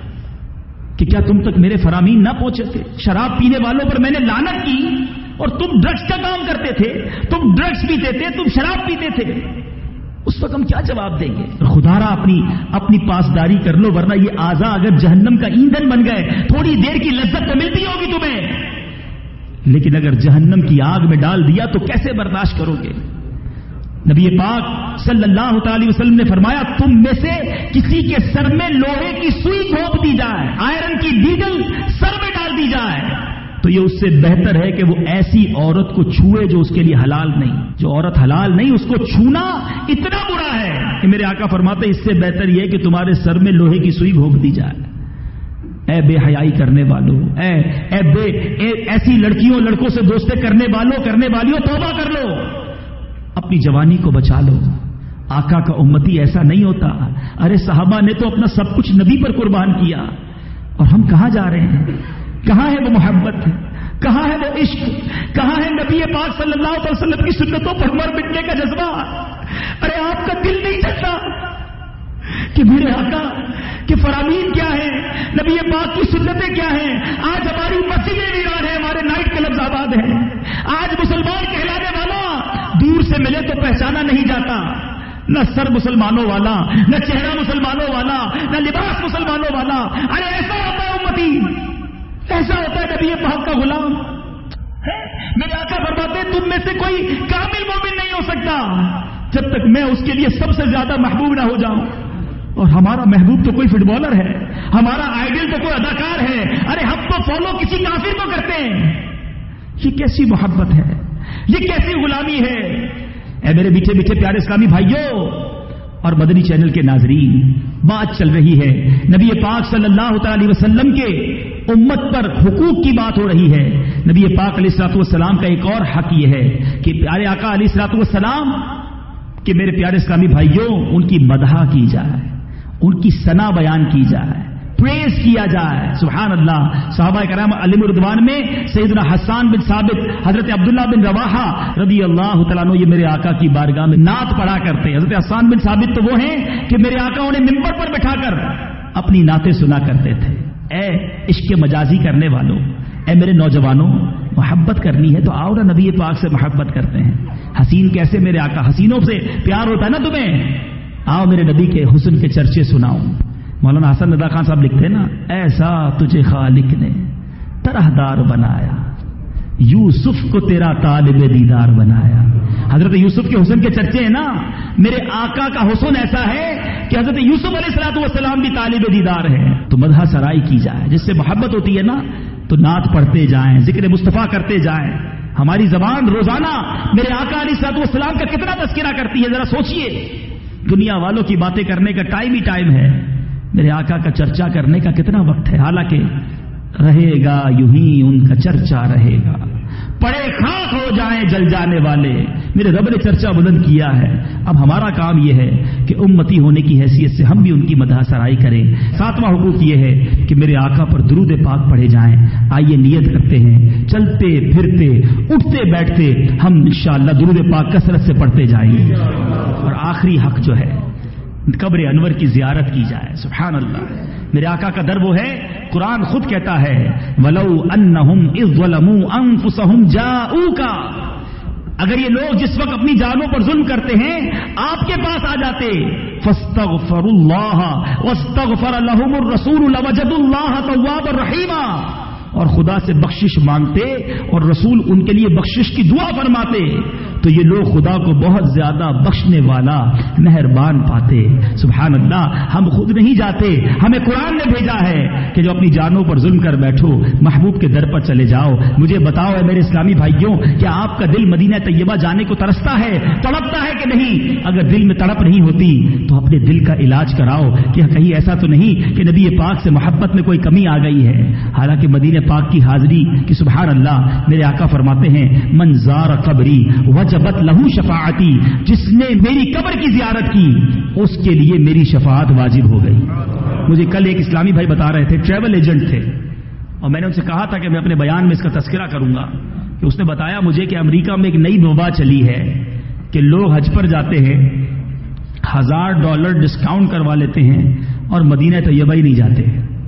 کہ کیا تم تک میرے فرامین نہ پہنچے تھے؟ شراب پینے والوں پر میں نے لعنت کی اور تم ڈرگس کا کام کرتے تھے، تم ڈرگس پیتے تھے، تم شراب پیتے تھے، اس وقت ہم کیا جواب دیں گے؟ خدا را اپنی پاسداری کر لو، ورنہ یہ اعضا اگر جہنم کا ایندھن بن گئے، تھوڑی دیر کی لذت تو ملتی ہوگی تمہیں، لیکن اگر جہنم کی آگ میں ڈال دیا تو کیسے برداشت کرو گے؟ نبی پاک صلی اللہ تعالی وسلم نے فرمایا، تم میں سے کسی کے سر میں لوہے کی سوئی گھونپ دی جائے، آئرن کی نیڈل سر میں ڈال دی جائے، تو یہ اس سے بہتر ہے کہ وہ ایسی عورت کو چھوئے جو اس کے لیے حلال نہیں۔ جو عورت حلال نہیں، اس کو چھونا اتنا برا ہے کہ میرے آقا فرماتے اس سے بہتر یہ کہ تمہارے سر میں لوہے کی سوئی گھونپ دی جائے۔ اے بے حیائی کرنے والوں، ایسی لڑکیوں لڑکوں سے دوستی کرنے والیوں، توبہ کر لو، اپنی جوانی کو بچا لو۔ آقا کا امتی ایسا نہیں ہوتا۔ ارے صحابہ نے تو اپنا سب کچھ نبی پر قربان کیا، اور ہم کہاں جا رہے ہیں؟ کہاں ہے وہ محبت؟ کہاں ہے وہ عشق؟ کہاں ہے نبی پاک صلی اللہ علیہ وسلم کی سنتوں پر مر مٹنے کا جذبہ؟ ارے آپ کا دل نہیں چلتا کہ میرے آقا کہ فرامین کیا ہے، نبی پاک کی سنتیں کیا ہیں؟ آج ہماری مسجدیں ویران ہیں، ہمارے نائٹ کلبز آباد ہیں۔ آج مسلمان کہلانے والا دور سے ملے تو پہچانا نہیں جاتا، نہ سر مسلمانوں والا، نہ چہرہ مسلمانوں والا، نہ لباس مسلمانوں والا۔ ارے ایسا ہوتا ہے امتی، ایسا ہوتا ہے نبی پاک کا غلام۔ میرے آقا فرماتے ہیں تم میں سے کوئی کامل مومن نہیں ہو سکتا جب تک میں اس کے لیے سب سے زیادہ محبوب نہ ہو جاؤں۔ اور ہمارا محبوب تو کوئی فٹ بالر ہے، ہمارا آئیڈل تو کوئی اداکار ہے، ارے ہم تو فالو کسی کافر کو کرتے ہیں۔ یہ کیسی محبت ہے، یہ کیسی غلامی ہے؟ اے میرے میٹھے میٹھے پیارے اسلامی بھائیوں اور مدنی چینل کے ناظرین، بات چل رہی ہے نبی پاک صلی اللہ تعالی وسلم کے امت پر حقوق کی بات ہو رہی ہے۔ نبی پاک علیہ الصلوۃ والسلام کا ایک اور حق یہ ہے کہ پیارے آقا علیہ الصلوۃ والسلام کہ میرے پیارے اسلامی بھائیوں ان کی مدح کی جائے، ان کی ثنا بیان کی جائے، پریز کیا جائے۔ سبحان اللہ۔ صحابہ کرام علیہم رضوان میں سیدنا حسان بن ثابت، حضرت عبداللہ بن رواحہ رضی اللہ تعالیٰ عنہ یہ میرے آقا کی بارگاہ میں نعت پڑھا کرتے ہیں۔ حضرت حسان بن ثابت تو وہ ہیں کہ میرے آقا انہیں ممبر پر بٹھا کر اپنی نعتیں سنا کرتے تھے۔ اے عشق مجازی کرنے والوں، اے میرے نوجوانوں، محبت کرنی ہے تو آؤ نا نبی پاک سے محبت کرتے ہیں۔ حسین کیسے میرے آقا، حسینوں سے پیار ہوتا ہے نا تمہیں، آؤ میرے نبی کے حسن کے چرچے سناؤ۔ مولانا حسن رضا خان صاحب لکھتے ہیں نا، ایسا تجھے خالق نے طرح دار بنایا، یوسف کو تیرا طالب دیدار بنایا۔ حضرت یوسف کے حسن کے چرچے ہیں نا، میرے آقا کا حسن ایسا ہے کہ حضرت یوسف علیہ الصلوۃ والسلام بھی طالب دیدار ہے۔ تو مدح سرائی کی جائے، جس سے محبت ہوتی ہے نا تو نعت پڑھتے جائیں، ذکر مصطفیٰ کرتے جائیں۔ ہماری زبان روزانہ میرے آقا علیہ الصلوۃ والسلام کا کتنا تذکرہ کرتی ہے، ذرا سوچئے۔ دنیا والوں کی باتیں کرنے کا ٹائم ہی ٹائم ہے، میرے آقا کا چرچا کرنے کا کتنا وقت ہے، حالانکہ رہے گا یوں ہی ان کا چرچا رہے گا، پڑے خاک ہو جائیں جل جانے والے، میرے رب نے چرچا بلند کیا ہے۔ اب ہمارا کام یہ ہے کہ امتی ہونے کی حیثیت سے ہم بھی ان کی مدح سرائی کریں۔ 7واں حقوق یہ ہے کہ میرے آقا پر درود پاک پڑھے جائیں۔ آئیے نیت کرتے ہیں، چلتے پھرتے اٹھتے بیٹھتے ہم انشاءاللہ درود پاک کثرت سے پڑھتے جائیں گے۔ اور آخری حق جو ہے قبر انور کی زیارت کی جائے۔ سبحان اللہ، میرے آقا کا در وہ ہے، قرآن خود کہتا ہے وَلَوْ أَنَّهُمْ إِذْ ظَلَمُوا أَنفُسَهُمْ جَاءُوكَ، اگر یہ لوگ جس وقت اپنی جانوں پر ظلم کرتے ہیں آپ کے پاس آ جاتے، فَاسْتَغْفَرُوا اللَّهَ وَاسْتَغْفَرَ لَهُمُ الرَّسُولُ لَوَجَدُوا اللَّهَ تَوَّابًا رَحِيمًا، اور خدا سے بخشش مانگتے اور رسول ان کے لیے بخشش کی دعا فرماتے تو یہ لوگ خدا کو بہت زیادہ بخشنے والا مہربان پاتے۔ سبحان اللہ، ہم خود نہیں جاتے، ہمیں قرآن نے بھیجا ہے کہ جو اپنی جانوں پر ظلم کر بیٹھو محبوب کے در پر چلے جاؤ۔ مجھے بتاؤ اے میرے اسلامی بھائیوں، کیا آپ کا دل مدینہ طیبہ جانے کو ترستا ہے، تڑپتا ہے کہ نہیں؟ اگر دل میں تڑپ نہیں ہوتی تو اپنے دل کا علاج کراؤ کہ کہیں ایسا تو نہیں کہ نبی پاک سے محبت میں کوئی کمی آ گئی ہے۔ حالانکہ مدینہ پاک کی حاضری کی سبحان اللہ، میرے آقا فرماتے ہیں من زار قبری وجبت لہو شفاعتی، جس نے میری قبر کی زیارت کی اس کے لیے میری شفاعت واجب ہو گئی۔ مجھے کل ایک اسلامی بھائی بتا رہے تھے، ٹریول ایجنٹ تھے، اور میں نے ان سے کہا تھا کہ میں اپنے بیان میں اس کا تذکرہ کروں گا کہ اس نے بتایا مجھے کہ امریکہ میں ایک نئی وبا چلی ہے کہ لوگ حج پر جاتے ہیں $1000 ڈسکاؤنٹ کروا لیتے ہیں اور مدینہ طیبہ ہی نہیں جاتے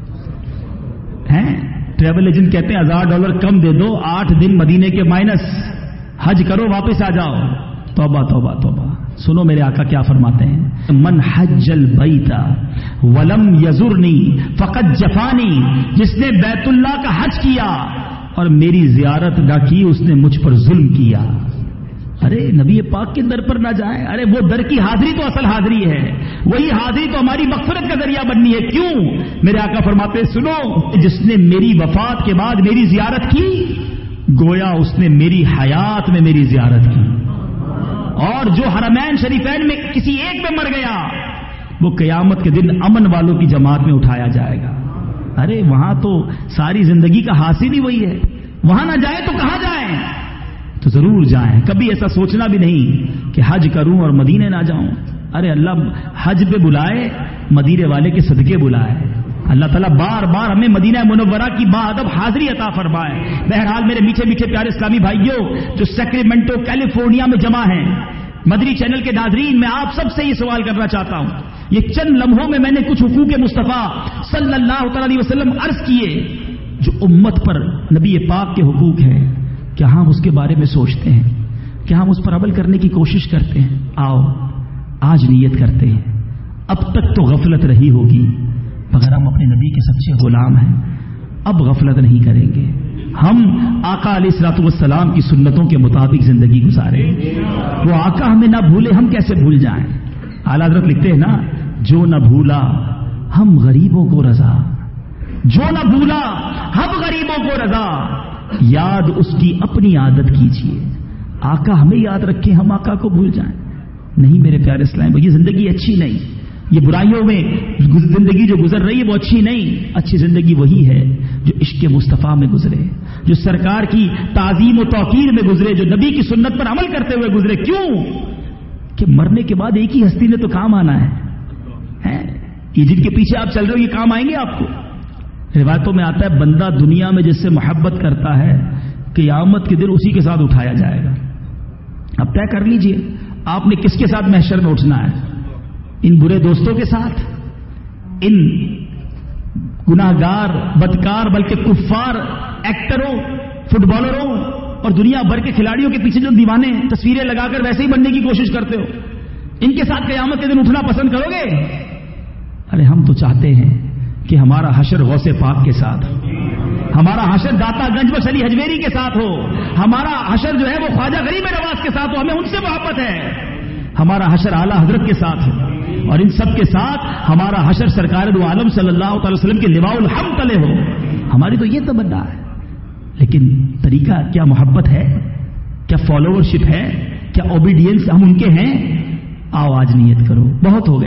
ہیں۔ ٹریول ایجنٹ کہتے ہیں $1000 کم دے دو، 8 دن مدینے کے مائنس، حج کرو واپس آ جاؤ۔ توبہ توبہ توبہ، سنو میرے آقا کیا فرماتے ہیں، من حج البیت ولم یزرنی فقد جفانی، جس نے بیت اللہ کا حج کیا اور میری زیارت نہ کی اس نے مجھ پر ظلم کیا۔ ارے نبی پاک کے در پر نہ جائیں، ارے وہ در کی حاضری تو اصل حاضری ہے، وہی حاضری تو ہماری مغفرت کا ذریعہ بننی ہے۔ کیوں؟ میرے آقا فرماتے ہیں سنو، جس نے میری وفات کے بعد میری زیارت کی گویا اس نے میری حیات میں میری زیارت کی، اور جو حرمین شریفین میں کسی ایک میں مر گیا وہ قیامت کے دن امن والوں کی جماعت میں اٹھایا جائے گا۔ ارے وہاں تو ساری زندگی کا حاصل ہی وہی ہے، وہاں نہ جائیں تو کہاں جائیں؟ تو ضرور جائیں۔ کبھی ایسا سوچنا بھی نہیں کہ حج کروں اور مدینے نہ جاؤں۔ ارے اللہ حج پہ بلائے، مدینے والے کے صدقے بلائے۔ اللہ تعالیٰ بار بار ہمیں مدینہ منورہ کی باادب حاضری عطا فرمائے۔ بہرحال میرے میٹھے میٹھے پیارے اسلامی بھائیوں جو سیکریمنٹو کیلیفورنیا میں جمع ہیں، مدری چینل کے ناظرین، میں آپ سب سے یہ سوال کرنا چاہتا ہوں، یہ چند لمحوں میں نے کچھ حقوق مصطفیٰ صلی اللہ علیہ وسلم عرض کیے جو امت پر نبی پاک کے حقوق ہیں، کیا ہم اس کے بارے میں سوچتے ہیں؟ کیا ہم اس پر عمل کرنے کی کوشش کرتے ہیں؟ آؤ آج نیت کرتے ہیں، اب تک تو غفلت رہی ہوگی مگر ہم اپنے نبی کے سچے غلام ہیں، اب غفلت نہیں کریں گے، ہم آقا علیہ الصلوۃ والسلام کی سنتوں کے مطابق زندگی گزاریں۔ وہ آقا ہمیں نہ بھولے ہم کیسے بھول جائیں؟ اعلیٰ حضرت لکھتے ہیں نا، جو نہ بھولا ہم غریبوں کو رضا، جو نہ بھولا ہم غریبوں کو رضا، یاد اس کی اپنی عادت کیجیے۔ آقا ہمیں یاد رکھے، ہم آقا کو بھول جائیں؟ نہیں میرے پیارے اسلام، یہ زندگی اچھی نہیں، یہ برائیوں میں زندگی جو گزر رہی ہے وہ اچھی نہیں۔ اچھی زندگی وہی ہے جو عشق مصطفیٰ میں گزرے، جو سرکار کی تعظیم و توقیر میں گزرے، جو نبی کی سنت پر عمل کرتے ہوئے گزرے۔ کیوں کہ مرنے کے بعد ایک ہی ہستی نے تو کام آنا ہے، یہ جن کے پیچھے آپ چل رہے ہو یہ کام آئیں گے آپ کو۔ روایتوں میں آتا ہے بندہ دنیا میں جس سے محبت کرتا ہے قیامت کے دن اسی کے ساتھ اٹھایا جائے گا۔ اب طے کر لیجئے آپ نے کس کے ساتھ محشر میں اٹھنا ہے، ان برے دوستوں کے ساتھ، ان گناہگار بدکار بلکہ کفار ایکٹروں، فٹ بالروں اور دنیا بھر کے کھلاڑیوں کے پیچھے جو دیوانے تصویریں لگا کر ویسے ہی بننے کی کوشش کرتے ہو، ان کے ساتھ قیامت کے دن اٹھنا پسند کرو گے؟ ارے ہم تو چاہتے ہیں کہ ہمارا حشر غوث پاک کے ساتھ، ہمارا حشر داتا گنج بخش علی حجویری کے ساتھ ہو، ہمارا حشر جو ہے وہ خواجہ غریب نواز کے ساتھ ہو، ہمیں ان سے محبت ہے، ہمارا حشر اعلیٰ حضرت کے ساتھ ہے، اور ان سب کے ساتھ ہمارا حشر سرکار دو عالم صلی اللہ علیہ وسلم کے لواء الحمد تلے ہو۔ ہماری تو یہ تمنا ہے، لیکن طریقہ کیا محبت ہے، کیا فالوورشپ ہے، کیا اوبیڈینس ہم ان کے ہیں؟ آؤ آج نیت کرو، بہت ہو گیا،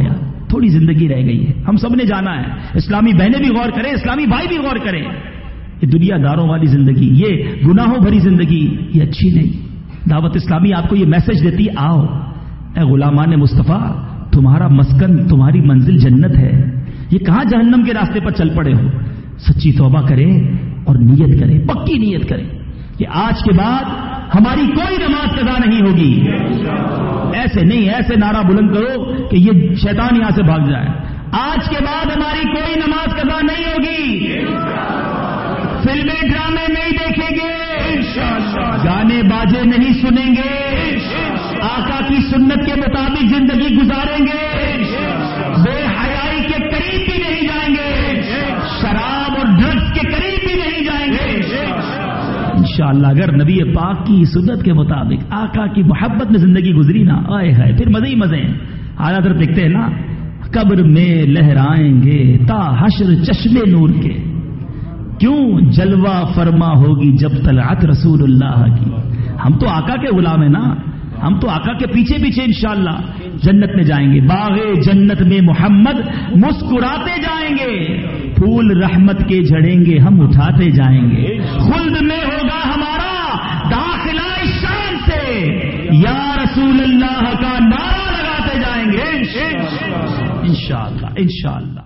تھوڑی زندگی رہ گئی ہے, ہم سب نے جانا ہے. اسلامی بہنیں بھی غور کریں, اسلامی بھائی بھی غور کریں. یہ دنیا داروں والی زندگی, یہ گناہوں بھری زندگی, یہ اچھی نہیں. دعوت اسلامی آپ کو یہ میسج دیتی, آؤ اے غلامان مصطفیٰ, تمہارا مسکن, تمہاری منزل جنت ہے. یہ کہاں جہنم کے راستے پر چل پڑے ہو. سچی توبہ کریں اور نیت کریں, پکی نیت کریں کہ آج کے بعد ہماری کوئی نماز قضا نہیں ہوگی. ایسے نہیں, ایسے نعرہ بلند کرو کہ یہ شیطان یہاں سے بھاگ جائے. آج کے بعد ہماری کوئی نماز قضا نہیں ہوگی. فلمیں ڈرامے نہیں دیکھیں گے, گانے باجے نہیں سنیں گے, آقا کی سنت کے مطابق زندگی گزاریں گے, بے حیائی کے قریب بھی نہیں جائیں گے, شراب اور ڈرگس کے قریب بھی نہیں جائیں گے. انشاءاللہ اگر نبی پاک کی سنت کے مطابق آقا کی محبت میں زندگی گزری نا, آئے ہے پھر مزے ہی مزے ہیں. حالات دیکھتے ہیں نا, قبر میں لہرائیں گے تا حشر چشمے نور کے, کیوں جلوہ فرما ہوگی جب طلعت رسول اللہ کی. ہم تو آقا کے غلام ہیں نا, ہم تو آقا کے پیچھے پیچھے انشاءاللہ جنت میں جائیں گے. باغ جنت میں محمد مسکراتے جائیں گے, پھول رحمت کے جھڑیں گے ہم اٹھاتے جائیں گے. خلد میں ہوگا ہمارا داخلہ شان سے, یا رسول اللہ کا نعرہ لگاتے جائیں گے انشاءاللہ انشاءاللہ.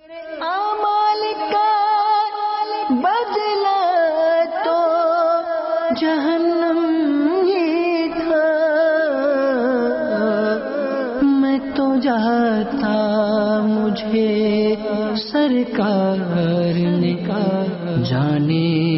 بدلا تو جہنم ہی تھا, میں تو جاتا مجھے سرکار نے جانے